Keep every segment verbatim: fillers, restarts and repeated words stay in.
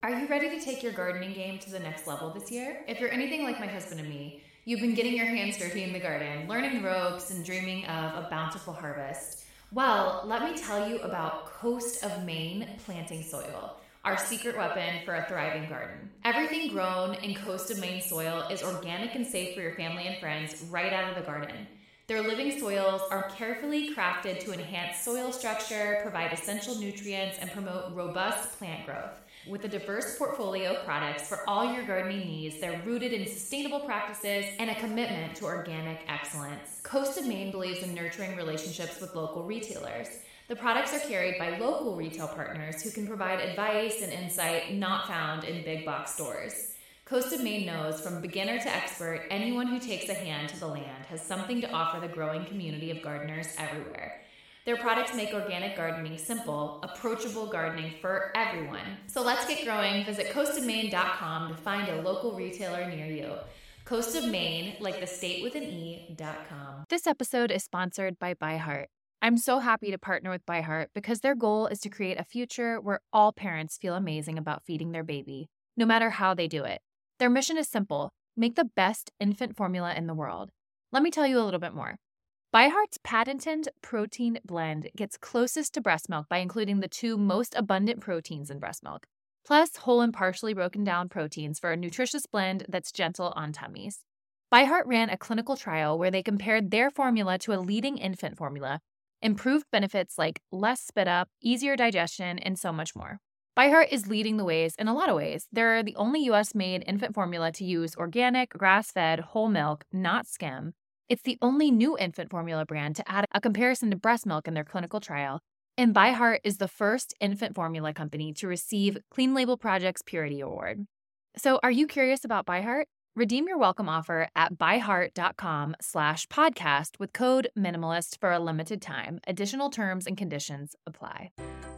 Are you ready to take your gardening game to the next level this year? If you're anything like my husband and me, you've been getting your hands dirty in the garden, learning the ropes, and dreaming of a bountiful harvest. Well, let me tell you about Coast of Maine planting soil, our secret weapon for a thriving garden. Everything grown in Coast of Maine soil is organic and safe for your family and friends right out of the garden. Their living soils are carefully crafted to enhance soil structure, provide essential nutrients, and promote robust plant growth. With a diverse portfolio of products for all your gardening needs, they're rooted in sustainable practices and a commitment to organic excellence. Coast of Maine believes in nurturing relationships with local retailers. The products are carried by local retail partners who can provide advice and insight not found in big box stores. Coast of Maine knows from beginner to expert, anyone who takes a hand to the land has something to offer the growing community of gardeners everywhere. Their products make organic gardening simple, approachable gardening for everyone. So let's get growing. Visit coast of maine dot com to find a local retailer near you. Coast of Maine, like the state with an E, dot com. This episode is sponsored by ByHeart. I'm so happy to partner with ByHeart because their goal is to create a future where all parents feel amazing about feeding their baby, no matter how they do it. Their mission is simple: make the best infant formula in the world. Let me tell you a little bit more. ByHeart's patented protein blend gets closest to breast milk by including the two most abundant proteins in breast milk, plus whole and partially broken down proteins for a nutritious blend that's gentle on tummies. ByHeart ran a clinical trial where they compared their formula to a leading infant formula, improved benefits like less spit up, easier digestion, and so much more. ByHeart is leading the ways in a lot of ways. They're the only U S-made infant formula to use organic, grass-fed, whole milk, not skim. It's the only new infant formula brand to add a comparison to breast milk in their clinical trial, and ByHeart is the first infant formula company to receive Clean Label Project's Purity Award. So are you curious about ByHeart? Redeem your welcome offer at byheart.com slash podcast with code MINIMALIST for a limited time. Additional terms and conditions apply.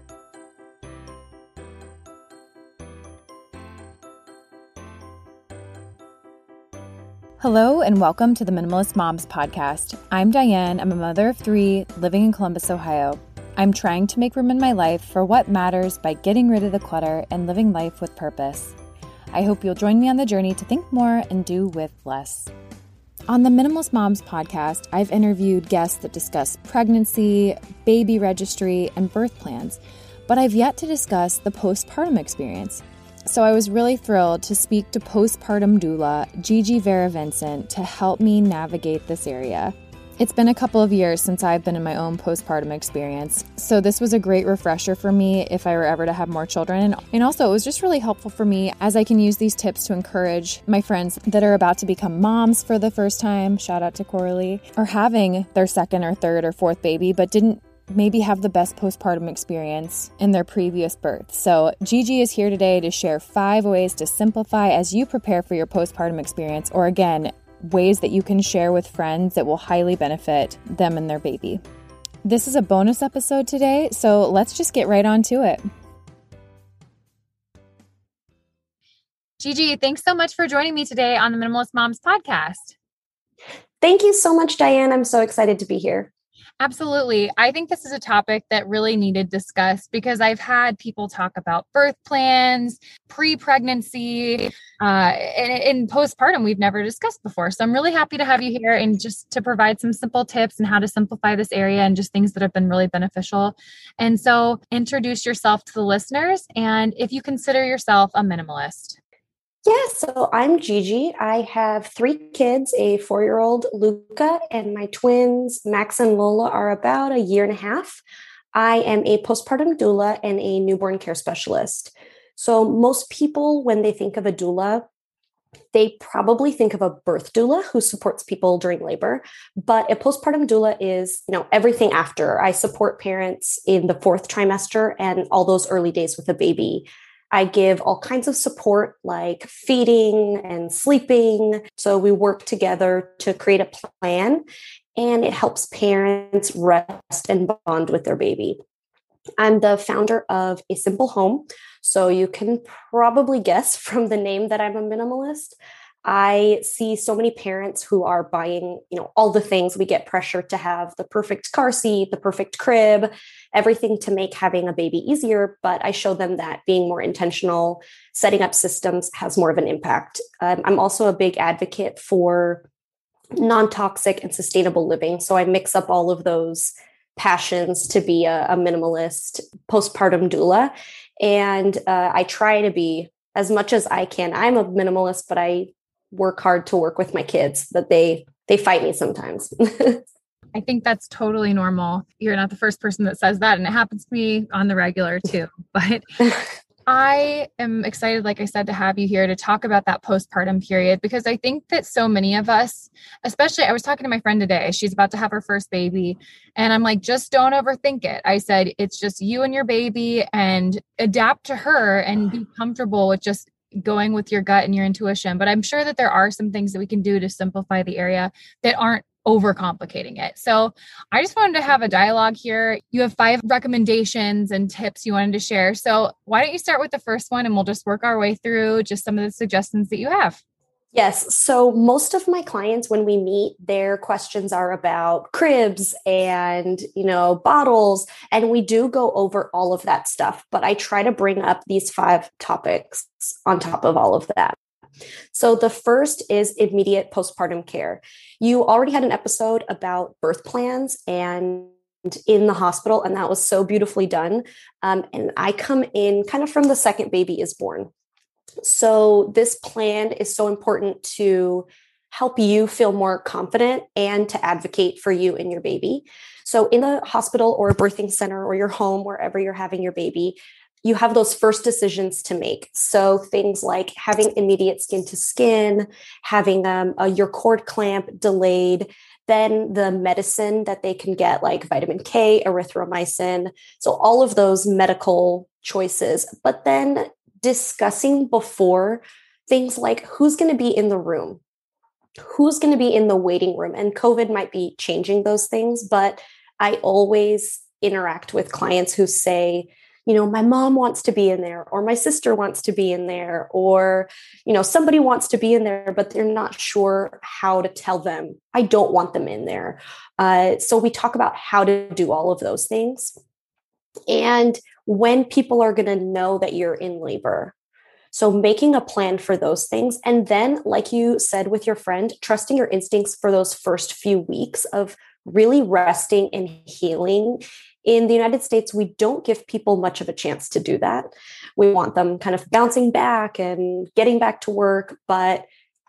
Hello and welcome to the Minimalist Moms podcast. I'm Diane. I'm a mother of three living in Columbus, Ohio. I'm trying to make room in my life for what matters by getting rid of the clutter and living life with purpose. I hope you'll join me on the journey to think more and do with less. On the Minimalist Moms podcast, I've interviewed guests that discuss pregnancy, baby registry, and birth plans, but I've yet to discuss the postpartum experience. So I was really thrilled to speak to postpartum doula Gigi Vera Vincent to help me navigate this area. It's been a couple of years since I've been in my own postpartum experience, so this was a great refresher for me if I were ever to have more children. And also, it was just really helpful for me as I can use these tips to encourage my friends that are about to become moms for the first time, shout out to Coralie, or having their second or third or fourth baby, but didn't maybe have the best postpartum experience in their previous birth. So Gigi is here today to share five ways to simplify as you prepare for your postpartum experience, or again, ways that you can share with friends that will highly benefit them and their baby. This is a bonus episode today, so let's just get right on to it. Gigi, thanks so much for joining me today on the Minimalist Moms podcast. Thank you so much, Diane. I'm so excited to be here. Absolutely. I think this is a topic that really needed discussed because I've had people talk about birth plans, pre-pregnancy, uh, and, and postpartum we've never discussed before. So I'm really happy to have you here and just to provide some simple tips and how to simplify this area and just things that have been really beneficial. And so introduce yourself to the listeners and if you consider yourself a minimalist. Yeah, so I'm Gigi. I have three kids, a four-year-old Luca, and my twins, Max and Lola, are about a year and a half. I am a postpartum doula and a newborn care specialist. So most people, when they think of a doula, they probably think of a birth doula who supports people during labor. But a postpartum doula is, you know, everything after. I support parents in the fourth trimester and all those early days with a baby. I give all kinds of support like feeding and sleeping. So we work together to create a plan, and it helps parents rest and bond with their baby. I'm the founder of A Simple Home. So you can probably guess from the name that I'm a minimalist. I see so many parents who are buying, you know, all the things. We get pressure to have the perfect car seat, the perfect crib, everything to make having a baby easier. But I show them that being more intentional, setting up systems has more of an impact. Um, I'm also a big advocate for non-toxic and sustainable living. So I mix up all of those passions to be a, a minimalist postpartum doula. And uh, I try to be as much as I can. I'm a minimalist, but I work hard to work with my kids, that they they fight me sometimes. I think that's totally normal. You're not the first person that says that, and it happens to me on the regular too. But I am excited, like I said, to have you here to talk about that postpartum period, because I think that so many of us, especially, I was talking to my friend today, she's about to have her first baby, and I'm like, just don't overthink it. I said, it's just you and your baby, and adapt to her and be comfortable with just going with your gut and your intuition. But I'm sure that there are some things that we can do to simplify the area that aren't overcomplicating it. So I just wanted to have a dialogue here. You have five recommendations and tips you wanted to share. So why don't you start with the first one, and we'll just work our way through just some of the suggestions that you have. Yes. So most of my clients, when we meet, their questions are about cribs and, you know, bottles. And we do go over all of that stuff, but I try to bring up these five topics on top of all of that. So the first is immediate postpartum care. You already had an episode about birth plans and in the hospital, and that was so beautifully done. Um, and I come in kind of from the second baby is born. So this plan is so important to help you feel more confident and to advocate for you and your baby. So in the hospital or a birthing center or your home, wherever you're having your baby, you have those first decisions to make. So things like having immediate skin to skin, having um, a, your cord clamp delayed, then the medicine that they can get like vitamin K, erythromycin. So all of those medical choices, but then discussing before things like who's going to be in the room, who's going to be in the waiting room. And COVID might be changing those things, but I always interact with clients who say, you know, my mom wants to be in there, or my sister wants to be in there, or, you know, somebody wants to be in there, but they're not sure how to tell them, I don't want them in there. Uh, so we talk about how to do all of those things. And when people are going to know that you're in labor. So making a plan for those things. And then, like you said with your friend, trusting your instincts for those first few weeks of really resting and healing. In the United States, we don't give people much of a chance to do that. We want them kind of bouncing back and getting back to work, but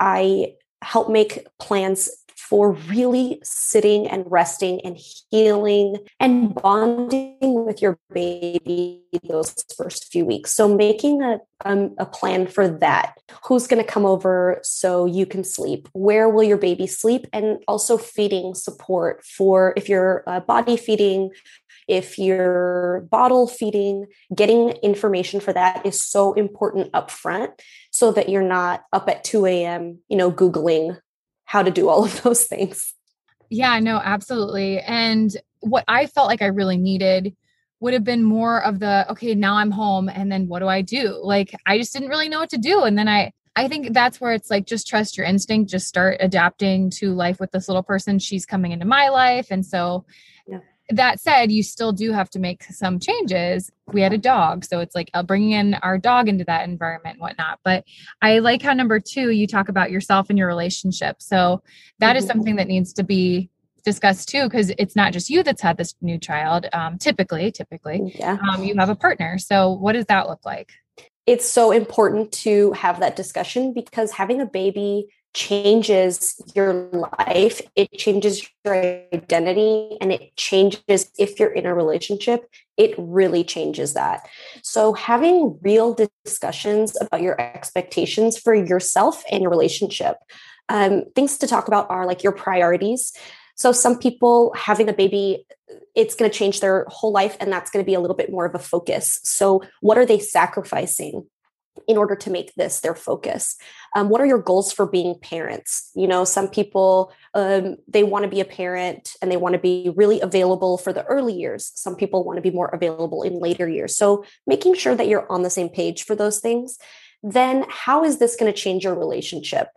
I help make plans for really sitting and resting and healing and bonding with your baby those first few weeks. So making a, um, a plan for that. Who's going to come over so you can sleep? Where will your baby sleep? And also feeding support for if you're uh, body feeding, if you're bottle feeding, getting information for that is so important up front so that you're not up at two a.m., you know, Googling how to do all of those things. Yeah, no, absolutely. And what I felt like I really needed would have been more of the, okay, now I'm home. And then what do I do? Like, I just didn't really know what to do. And then I, I think that's where it's like, just trust your instinct, just start adapting to life with this little person. She's coming into my life. And so yeah. That said, you still do have to make some changes. We had a dog, so it's like uh, bringing in our dog into that environment and whatnot. But I like how number two, you talk about yourself and your relationship. So that mm-hmm. is something that needs to be discussed too, because it's not just you that's had this new child. Um, typically, typically, yeah. um, you have a partner. So what does that look like? It's so important to have that discussion because having a baby changes your life, it changes your identity, and it changes if you're in a relationship, it really changes that. So having real discussions about your expectations for yourself and your relationship. Um, things to talk about are like your priorities. So some people having a baby, it's going to change their whole life, and that's going to be a little bit more of a focus. So what are they sacrificing in order to make this their focus? Um, what are your goals for being parents? You know, some people, um, they want to be a parent and they want to be really available for the early years. Some people want to be more available in later years. So making sure that you're on the same page for those things. Then how is this going to change your relationship?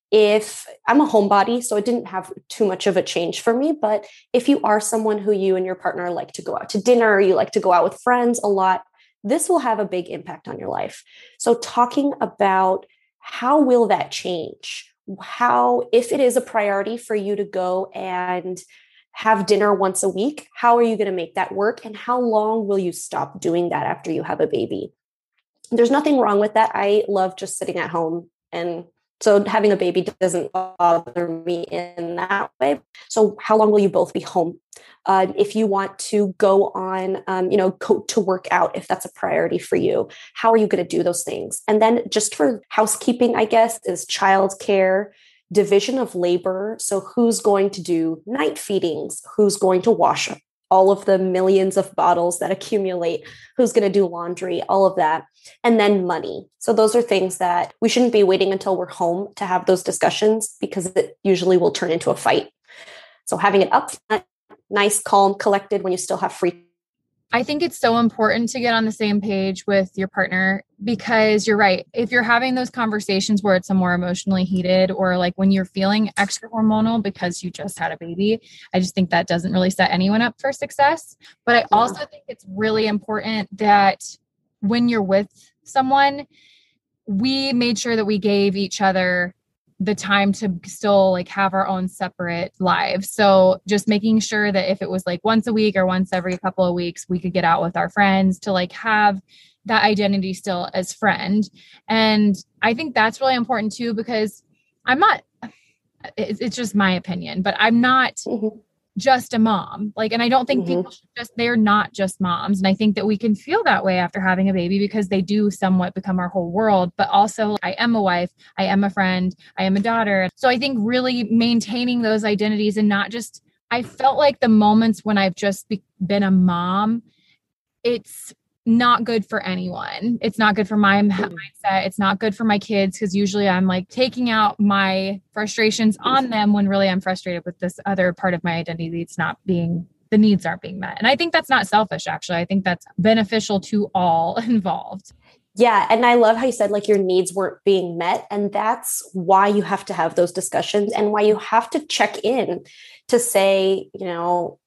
if I'm a homebody, so it didn't have too much of a change for me. But if you are someone who you and your partner like to go out to dinner, or you like to go out with friends a lot, this will have a big impact on your life. So talking about how will that change? How, if it is a priority for you to go and have dinner once a week, how are you going to make that work? And how long will you stop doing that after you have a baby? There's nothing wrong with that. I love just sitting at home, and so having a baby doesn't bother me in that way. So how long will you both be home? Uh, if you want to go on, um, you know, go to work out, if that's a priority for you, how are you going to do those things? And then just for housekeeping, I guess, is childcare, division of labor. So who's going to do night feedings? Who's going to wash all of the millions of bottles that accumulate? Who's going to do laundry? All of that. And then money. So those are things that we shouldn't be waiting until we're home to have those discussions, because it usually will turn into a fight. So having it up front, nice, calm, collected when you still have free. I think it's so important to get on the same page with your partner, because you're right. If you're having those conversations where it's a more emotionally heated, or like when you're feeling extra hormonal because you just had a baby, I just think that doesn't really set anyone up for success. But I also think it's really important that when you're with someone, we made sure that we gave each other the time to still like have our own separate lives. So just making sure that if it was like once a week or once every couple of weeks, we could get out with our friends to like have that identity still as friend. And I think that's really important too, because I'm not, it's just my opinion, but I'm not mm-hmm. just a mom. Like, and I don't think mm-hmm. people should just, they're not just moms. And I think that we can feel that way after having a baby, because they do somewhat become our whole world. But also I am a wife, I am a friend, I am a daughter. So I think really maintaining those identities, and not just, I felt like the moments when I've just be, been a mom, it's not good for anyone. It's not good for my mindset. It's not good for my kids, because usually I'm like taking out my frustrations on them when really I'm frustrated with this other part of my identity. It's not being, the needs aren't being met. And I think that's not selfish, actually. I think that's beneficial to all involved. Yeah. And I love how you said like your needs weren't being met. And that's why you have to have those discussions, and why you have to check in to say, you know,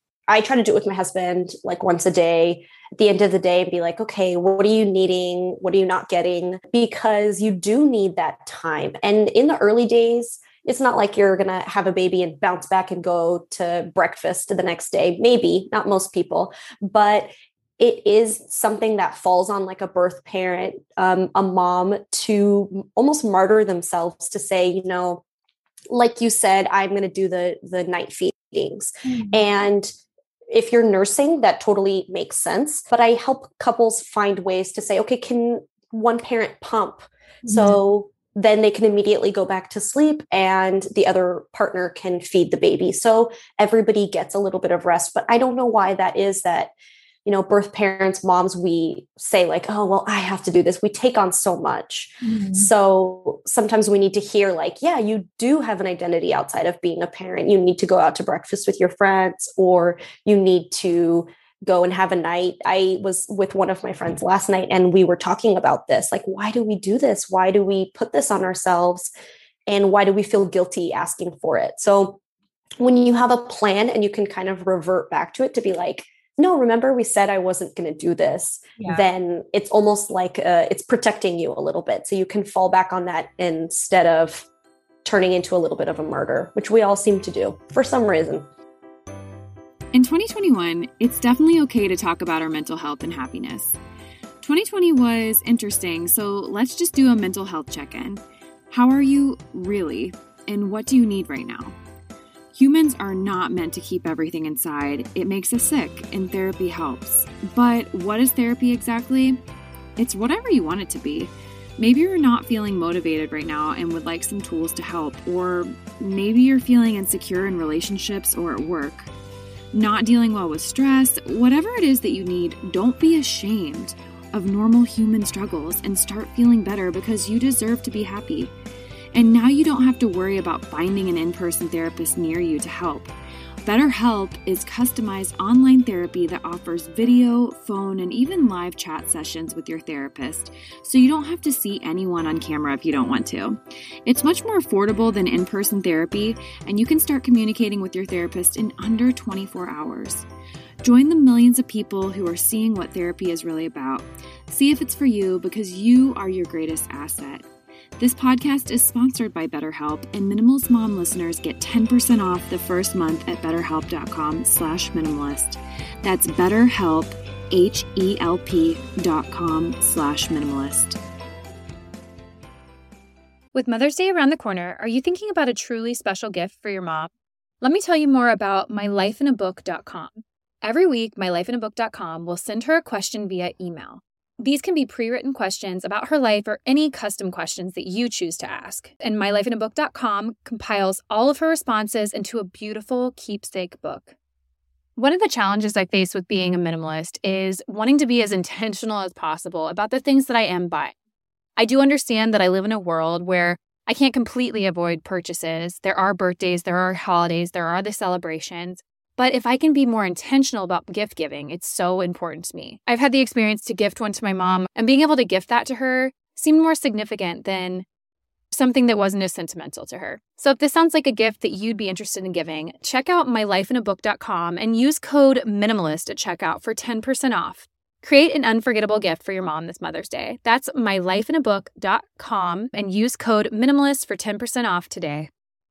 I try to do it with my husband like once a day at the end of the day, and be like, okay, what are you needing? What are you not getting? Because you do need that time. And in the early days, it's not like you're going to have a baby and bounce back and go to breakfast the next day. Maybe, not most people, but it is something that falls on like a birth parent, um, a mom, to almost martyr themselves to say, you know, like you said, I'm going to do the, the night feedings. Mm-hmm. And if you're nursing, that totally makes sense. But I help couples find ways to say, okay, can one parent pump? Mm-hmm. So then they can immediately go back to sleep, and the other partner can feed the baby. So everybody gets a little bit of rest. But I don't know why that is, that, you know, birth parents, moms, we say like, oh, well, I have to do this. We take on so much. Mm-hmm. So sometimes we need to hear like, yeah, you do have an identity outside of being a parent. You need to go out to breakfast with your friends, or you need to go and have a night. I was with one of my friends last night, and we were talking about this. Like, why do we do this? Why do we put this on ourselves? And why do we feel guilty asking for it? So when you have a plan and you can kind of revert back to it to be like, no, remember we said I wasn't going to do this, yeah. Then it's almost like uh, it's protecting you a little bit. So you can fall back on that instead of turning into a little bit of a martyr, which we all seem to do for some reason. In twenty twenty-one, it's definitely okay to talk about our mental health and happiness. twenty twenty was interesting, so let's just do a mental health check-in. How are you really? And what do you need right now? Humans are not meant to keep everything inside. It makes us sick, and therapy helps. But what is therapy exactly? It's whatever you want it to be. Maybe you're not feeling motivated right now and would like some tools to help, or maybe you're feeling insecure in relationships or at work. Not dealing well with stress, whatever it is that you need, don't be ashamed of normal human struggles and start feeling better, because you deserve to be happy. And now you don't have to worry about finding an in-person therapist near you to help. BetterHelp is customized online therapy that offers video, phone, and even live chat sessions with your therapist, so you don't have to see anyone on camera if you don't want to. It's much more affordable than in-person therapy, and you can start communicating with your therapist in under twenty-four hours. Join the millions of people who are seeing what therapy is really about. See if it's for you, because you are your greatest asset. This podcast is sponsored by BetterHelp, and Minimalist Mom listeners get ten percent off the first month at betterhelp.com slash minimalist. That's BetterHelp, H-E-L-P dot com slash minimalist. With Mother's Day around the corner, are you thinking about a truly special gift for your mom? Let me tell you more about my life in a book dot com. Every week, my life in a book dot com will send her a question via email. These can be pre-written questions about her life or any custom questions that you choose to ask. And my life in a book dot com compiles all of her responses into a beautiful keepsake book. One of the challenges I face with being a minimalist is wanting to be as intentional as possible about the things that I am buying. I do understand that I live in a world where I can't completely avoid purchases. There are birthdays, there are holidays, there are the celebrations. But if I can be more intentional about gift giving, it's so important to me. I've had the experience to gift one to my mom, and being able to gift that to her seemed more significant than something that wasn't as sentimental to her. So if this sounds like a gift that you'd be interested in giving, check out my life in a book dot com and use code MINIMALIST at checkout for ten percent off. Create an unforgettable gift for your mom this Mother's Day. That's my life in a book dot com and use code MINIMALIST for ten percent off today.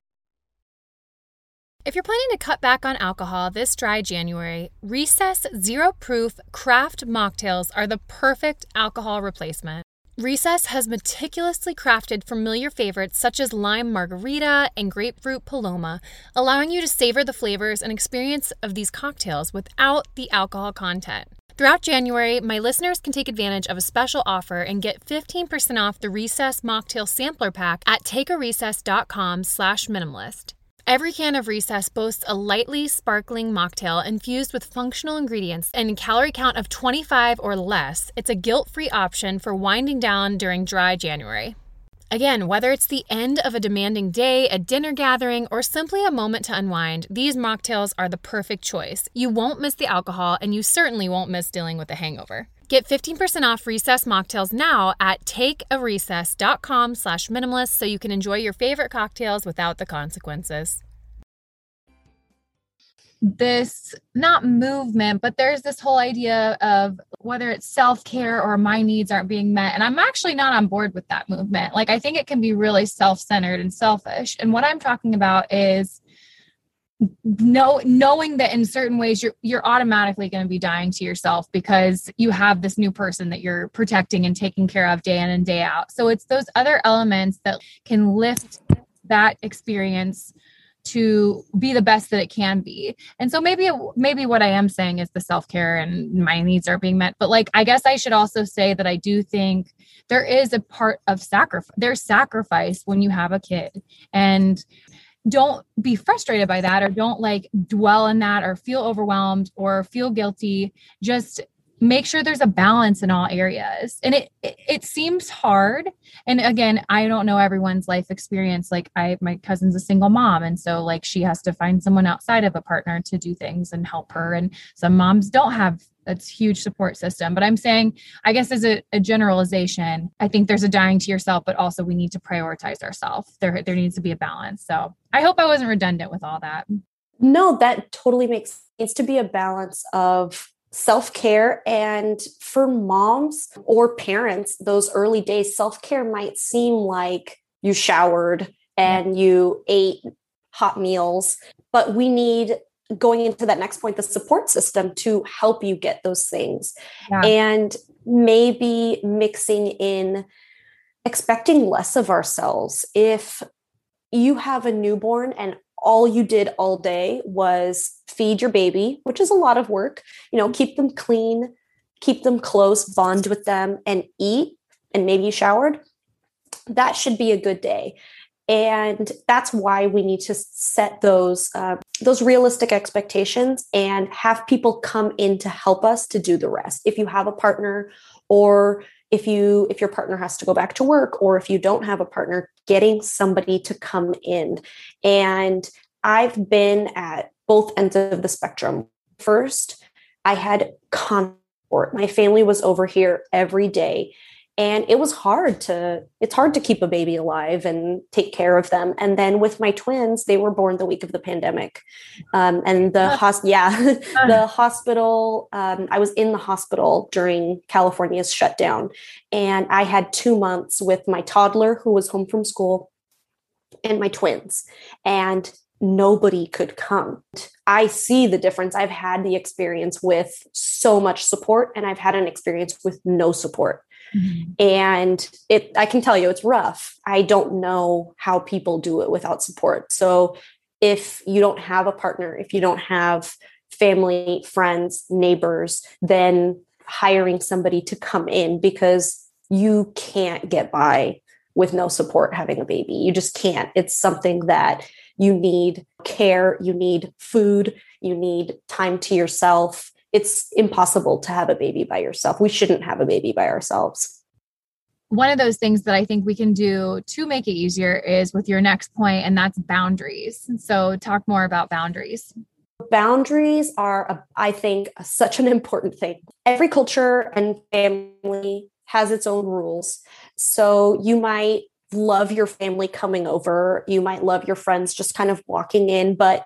If you're planning to cut back on alcohol this dry January, Recess Zero Proof Craft Mocktails are the perfect alcohol replacement. Recess has meticulously crafted familiar favorites such as lime margarita and grapefruit paloma, allowing you to savor the flavors and experience of these cocktails without the alcohol content. Throughout January, my listeners can take advantage of a special offer and get fifteen percent off the Recess Mocktail Sampler Pack at takearecess.com slash minimalist. Every can of Recess boasts a lightly sparkling mocktail infused with functional ingredients and a calorie count of twenty-five or less. It's a guilt-free option for winding down during dry January. Again, whether it's the end of a demanding day, a dinner gathering, or simply a moment to unwind, these mocktails are the perfect choice. You won't miss the alcohol, and you certainly won't miss dealing with a hangover. Get fifteen percent off Recess mocktails now at takearecess.com slash minimalist so you can enjoy your favorite cocktails without the consequences. This, not movement, but there's this whole idea of whether it's self-care or my needs aren't being met. And I'm actually not on board with that movement. Like, I think it can be really self-centered and selfish. And what I'm talking about is know, knowing that in certain ways you're you're automatically going to be dying to yourself because you have this new person that you're protecting and taking care of day in and day out. So it's those other elements that can lift that experience to be the best that it can be. And so maybe maybe what I am saying is the self-care and my needs are being met. But like, I guess I should also say that I do think there is a part of sacrifice. There's sacrifice when you have a kid, and don't be frustrated by that, or don't like dwell in that or feel overwhelmed or feel guilty. Just make sure there's a balance in all areas. And it, it, it seems hard. And again, I don't know everyone's life experience. Like I, my cousin's a single mom. And so like, she has to find someone outside of a partner to do things and help her. And some moms don't have a huge support system, but I'm saying, I guess as a, a generalization, I think there's a dying to yourself, but also we need to prioritize ourselves. There, there needs to be a balance. So I hope I wasn't redundant with all that. No, that totally makes sense. It needs to be a balance of self-care. And for moms or parents, those early days, self-care might seem like you showered and yeah. you ate hot meals, but we need, going into that next point, the support system to help you get those things. Yeah. And maybe mixing in expecting less of ourselves. If you have a newborn and all you did all day was feed your baby, which is a lot of work, you know, keep them clean, keep them close, bond with them, and eat, and maybe you showered, that should be a good day. And that's why we need to set those uh, those realistic expectations and have people come in to help us to do the rest. If you have a partner, or if you if your partner has to go back to work, or if you don't have a partner, getting somebody to come in and I've been at both ends of the spectrum. First, I had constant support. My family was over here every day. And it was hard to, it's hard to keep a baby alive and take care of them. And then with my twins, they were born the week of the pandemic. Um, and the, hos- yeah, the hospital, um, I was in the hospital during California's shutdown. And I had two months with my toddler who was home from school and my twins. And nobody could come. I see the difference. I've had the experience with so much support, and I've had an experience with no support. Mm-hmm. And it, I can tell you it's rough. I don't know how people do it without support. So if you don't have a partner, if you don't have family, friends, neighbors, then hiring somebody to come in, because you can't get by with no support having a baby. You just can't. It's something that you need care, you need food, you need time to yourself. It's impossible to have a baby by yourself. We shouldn't have a baby by ourselves. One of those things that I think we can do to make it easier is with your next point, and that's boundaries. So talk more about boundaries. Boundaries are, I think, such an important thing. Every culture and family has its own rules. So you might love your family coming over. You might love your friends just kind of walking in, but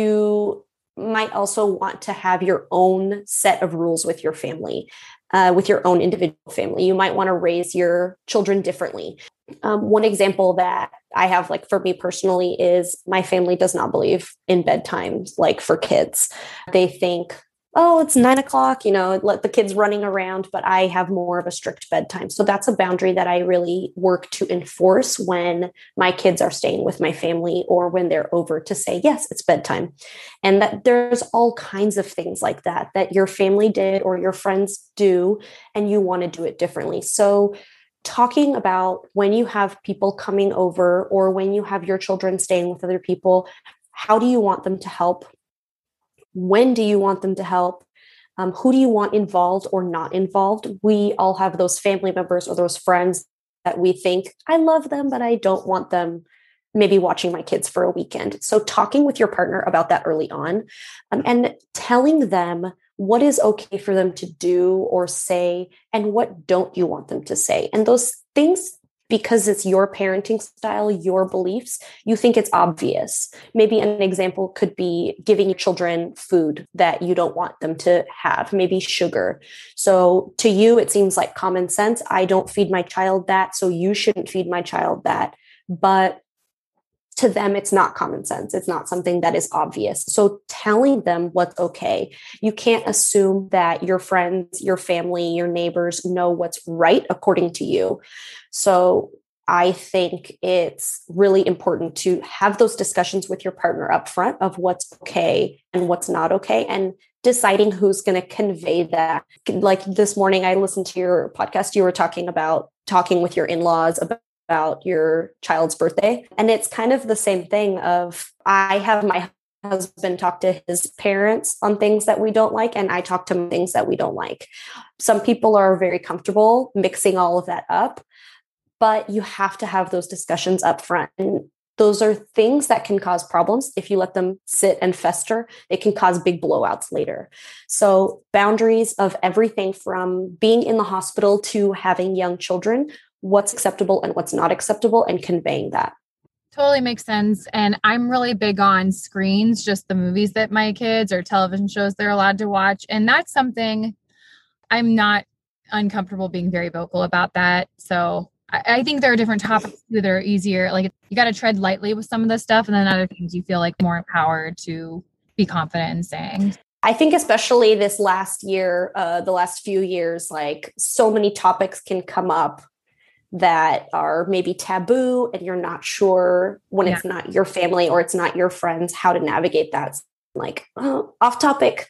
you might also want to have your own set of rules with your family, uh, with your own individual family. You might want to raise your children differently. Um, one example that I have, like for me personally, is my family does not believe in bedtime, like for kids. They think, oh, it's nine o'clock, you know, let the kids running around, but I have more of a strict bedtime. So that's a boundary that I really work to enforce when my kids are staying with my family or when they're over, to say, yes, it's bedtime. And that there's all kinds of things like that, that your family did or your friends do, and you want to do it differently. So talking about when you have people coming over or when you have your children staying with other people, how do you want them to help? When do you want them to help? Um, who do you want involved or not involved? We all have those family members or those friends that we think, I love them, but I don't want them maybe watching my kids for a weekend. So talking with your partner about that early on, um, and telling them what is okay for them to do or say, and what don't you want them to say. And those things, because it's your parenting style, your beliefs, you think it's obvious. Maybe an example could be giving your children food that you don't want them to have, maybe sugar. So to you, it seems like common sense. I don't feed my child that, so you shouldn't feed my child that. But to them, it's not common sense. It's not something that is obvious. So telling them what's okay. You can't assume that your friends, your family, your neighbors know what's right according to you. So I think it's really important to have those discussions with your partner up front of what's okay and what's not okay, and deciding who's going to convey that. Like this morning, I listened to your podcast. You were talking about talking with your in-laws about about your child's birthday. And it's kind of the same thing of, I have my husband talk to his parents on things that we don't like, and I talk to things that we don't like. Some people are very comfortable mixing all of that up, but you have to have those discussions up front. And those are things that can cause problems. If you let them sit and fester, it can cause big blowouts later. So boundaries of everything from being in the hospital to having young children, what's acceptable and what's not acceptable, and conveying that. Totally makes sense. And I'm really big on screens, just the movies that my kids or television shows they're allowed to watch. And that's something I'm not uncomfortable being very vocal about that. So I, I think there are different topics that are easier. Like you got to tread lightly with some of this stuff. And then other things you feel like more empowered to be confident in saying. I think especially this last year, uh, the last few years, like so many topics can come up that are maybe taboo, and you're not sure when yeah. it's not your family or it's not your friends, how to navigate that. Like, oh, off topic,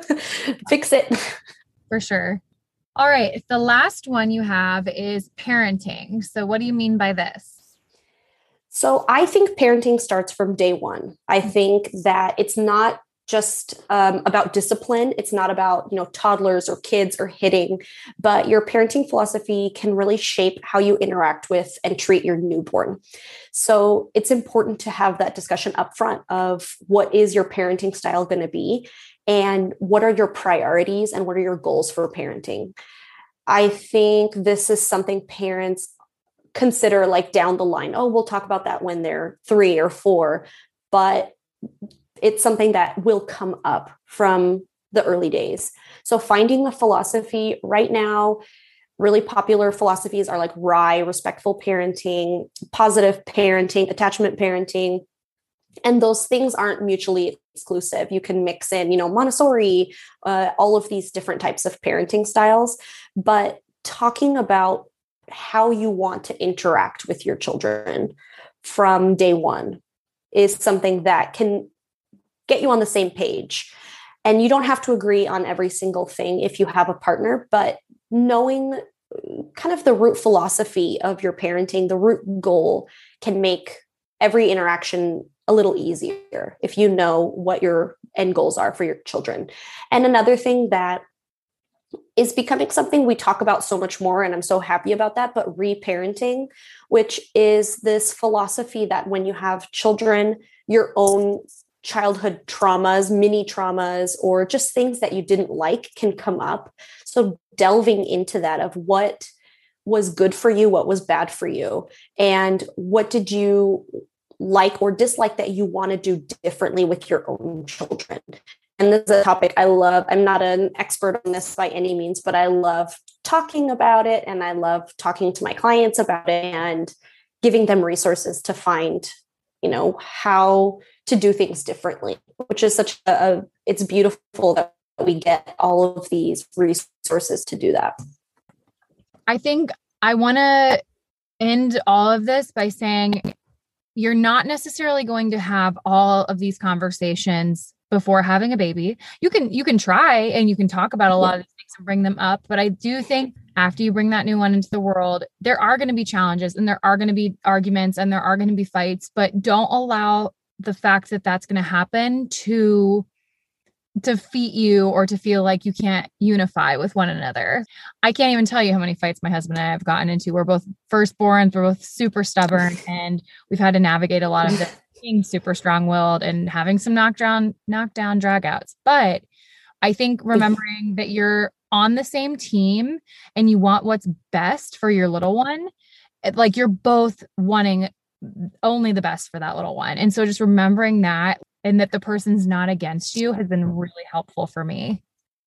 fix it. For sure. All right. The last one you have is parenting. So what do you mean by this? So I think parenting starts from day one. I think that it's not just um, about discipline. It's not about, you know, toddlers or kids or hitting, but your parenting philosophy can really shape how you interact with and treat your newborn. So it's important to have that discussion up front of what is your parenting style going to be and what are your priorities and what are your goals for parenting. I think this is something parents consider like down the line. Oh, we'll talk about that when they're three or four, but it's something that will come up from the early days. So finding a philosophy right now, really popular philosophies are like R I E, respectful parenting, positive parenting, attachment parenting. And those things aren't mutually exclusive. You can mix in, you know, Montessori, uh, all of these different types of parenting styles, but talking about how you want to interact with your children from day one is something that can get you on the same page. And you don't have to agree on every single thing if you have a partner, but knowing kind of the root philosophy of your parenting, the root goal can make every interaction a little easier if you know what your end goals are for your children. And another thing that is becoming something we talk about so much more, and I'm so happy about that, but reparenting, which is this philosophy that when you have children, your own childhood traumas, mini traumas, or just things that you didn't like can come up. So delving into that of what was good for you, what was bad for you, and what did you like or dislike that you want to do differently with your own children. And this is a topic I love. I'm not an expert on this by any means, but I love talking about it. And I love talking to my clients about it and giving them resources to find, you know, how to do things differently, which is such a, a it's beautiful that we get all of these resources to do that. I think I want to end all of this by saying you're not necessarily going to have all of these conversations before having a baby. You can, you can try and you can talk about a lot of these things and bring them up. But I do think after you bring that new one into the world, there are going to be challenges and there are going to be arguments and there are going to be fights, but don't allow the fact that that's going to happen to defeat you or to feel like you can't unify with one another. I can't even tell you how many fights my husband and I have gotten into. We're both firstborns. We're both super stubborn and we've had to navigate a lot of this, being super strong-willed and having some knockdown, knockdown dragouts. But I think remembering that you're on the same team and you want what's best for your little one, like you're both wanting only the best for that little one. And so just remembering that and that the person's not against you has been really helpful for me.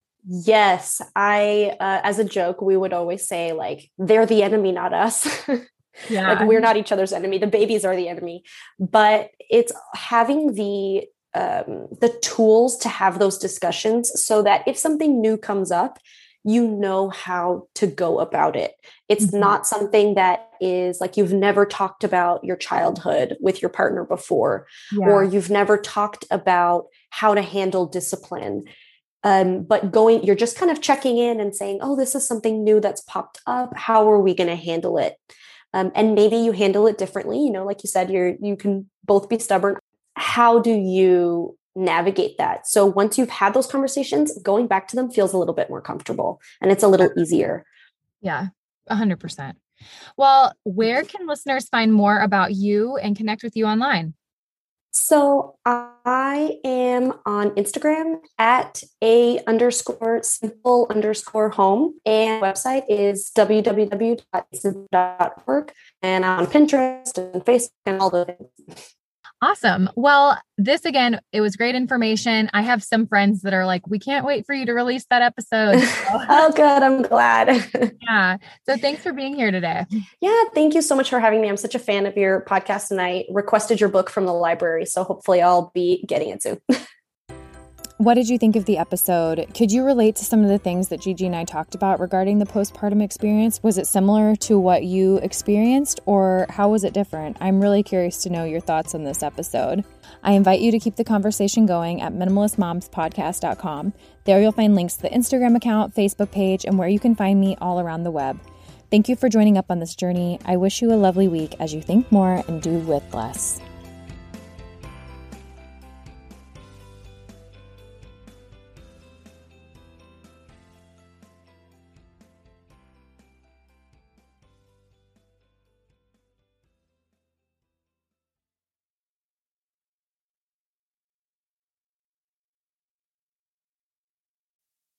Yes. I, uh, as a joke, we would always say like, they're the enemy, not us. Yeah. Like we're not each other's enemy. The babies are the enemy, but it's having the, um, the tools to have those discussions so that if something new comes up, you know how to go about it. It's mm-hmm. not something that is like you've never talked about your childhood with your partner before, yeah. or you've never talked about how to handle discipline. Um, but going, you're just kind of checking in and saying, oh, this is something new that's popped up. How are we going to handle it? Um, and maybe you handle it differently. You know, like you said, you're, you can both be stubborn. How do you navigate that? So once you've had those conversations, going back to them feels a little bit more comfortable and it's a little easier. Yeah, a hundred percent. Well, where can listeners find more about you and connect with you online? So I am on Instagram at a underscore simple underscore home, and website is w w w dot simple dot org, and I'm on Pinterest and Facebook and all the things. Awesome. Well, this again, it was great information. I have some friends that are like, we can't wait for you to release that episode. So. Oh, good. I'm glad. Yeah. So thanks for being here today. Yeah. Thank you so much for having me. I'm such a fan of your podcast and I requested your book from the library. So hopefully I'll be getting it soon. What did you think of the episode? Could you relate to some of the things that Gigi and I talked about regarding the postpartum experience? Was it similar to what you experienced, or how was it different? I'm really curious to know your thoughts on this episode. I invite you to keep the conversation going at minimalist moms podcast dot com. There you'll find links to the Instagram account, Facebook page, and where you can find me all around the web. Thank you for joining up on this journey. I wish you a lovely week as you think more and do with less.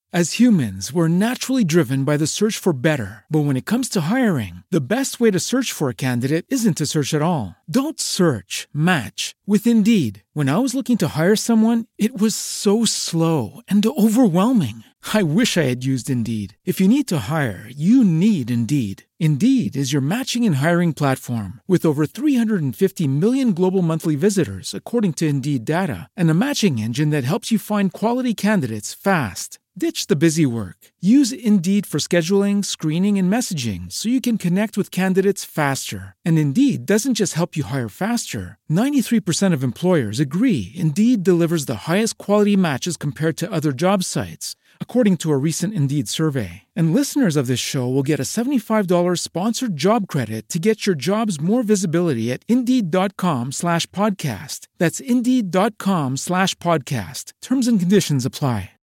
As humans, we're naturally driven by the search for better. But when it comes to hiring, the best way to search for a candidate isn't to search at all. Don't search, match with Indeed. When I was looking to hire someone, it was so slow and overwhelming. I wish I had used Indeed. If you need to hire, you need Indeed. Indeed is your matching and hiring platform with over three hundred fifty million global monthly visitors, according to Indeed data, and a matching engine that helps you find quality candidates fast. Ditch the busy work. Use Indeed for scheduling, screening, and messaging so you can connect with candidates faster. And Indeed doesn't just help you hire faster. ninety-three percent of employers agree Indeed delivers the highest quality matches compared to other job sites, according to a recent Indeed survey. And listeners of this show will get a seventy-five dollars sponsored job credit to get your jobs more visibility at Indeed.com slash podcast. That's Indeed.com slash podcast. Terms and conditions apply.